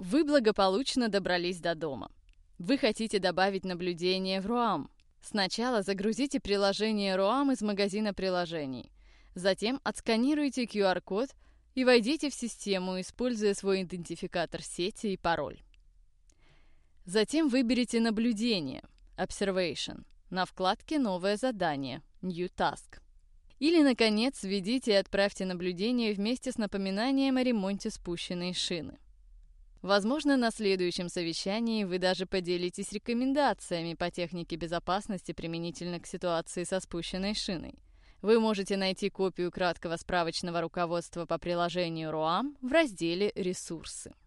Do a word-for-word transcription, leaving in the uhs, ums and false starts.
Вы благополучно добрались до дома. Вы хотите добавить наблюдение в руам. Сначала загрузите приложение руам из магазина приложений. Затем отсканируйте ку ар-код и войдите в систему, используя свой идентификатор сети и пароль. Затем выберите наблюдение Observation на вкладке «Новое задание» New Task. Или, наконец, введите и отправьте наблюдение вместе с напоминанием о ремонте спущенной шины. Возможно, на следующем совещании вы даже поделитесь рекомендациями по технике безопасности применительно к ситуации со спущенной шиной. Вы можете найти копию краткого справочного руководства по приложению руам в разделе «Ресурсы».